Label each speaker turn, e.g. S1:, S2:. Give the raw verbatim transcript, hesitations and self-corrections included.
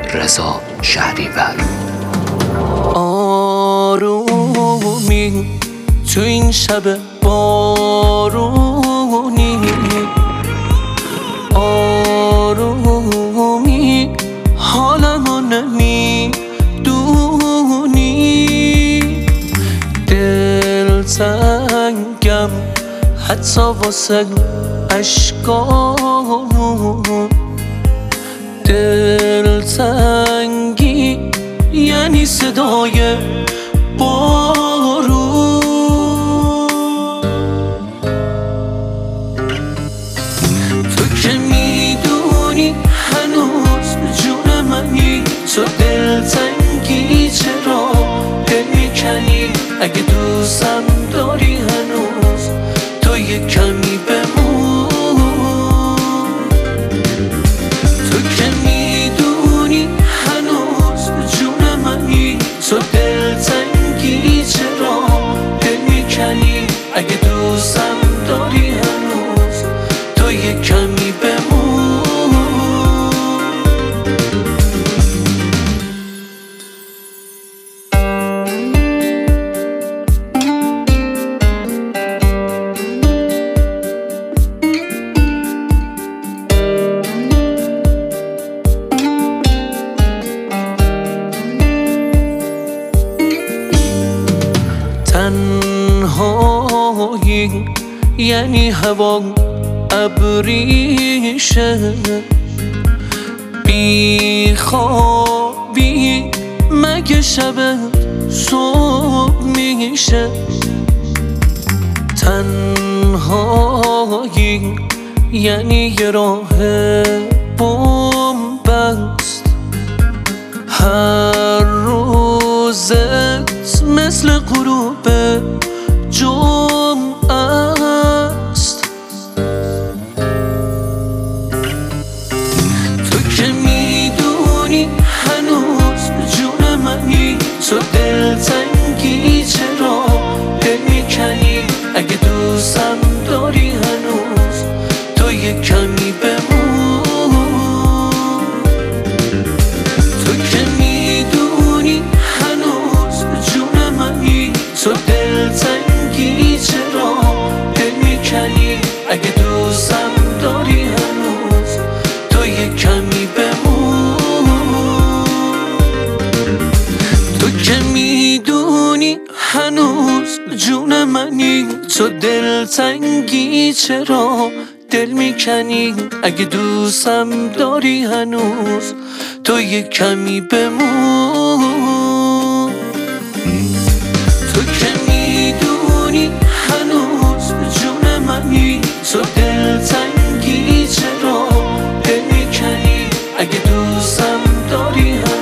S1: رضا شهریور.
S2: آرومی تو این شب بارونی، آرومی حالمو نمیدونی، دل تنگم حتی واسه عشقامون، دل تنگی یعنی صدای بارون. تو که میدونی هنوز جون منی، تو دل تنگی چرا دل میکنی؟ اگه دوستم داری هنوز تو یه کمی بمون. تو که میدونی هنوز جون منی، تو دل تنگی چرا دل میکنی؟ اگه دوستم داری هنوز تو یه کمی بمون. تنهایی یعنی هوا ابریشه، بی خوابی مگه شب صبح میشه؟ تنهایی یعنی یه راه بومبست، هر روزت مثل غروب جمعه است. تو که میدونی هنوز جون منی، تو دل تنگی چرا دل میکنی؟ اگه دوستم داری هنوز تو یه کمی بمون. تو که میدونی هنوز جون منی، تو دل تنگی چرا دل میکنی؟ اگه دوستم داری هنوز تو یه کمی بمون. تو که میدونی هنوز جون منی، تو دل تنگی چرا دل میکنی؟ اگه دوستم داری هنوز تو یه کمی بمون. تو که میدونی هنوز جون منی، تو دل تنگی چرا دل میکنی؟ اگه دوستم داری هنوز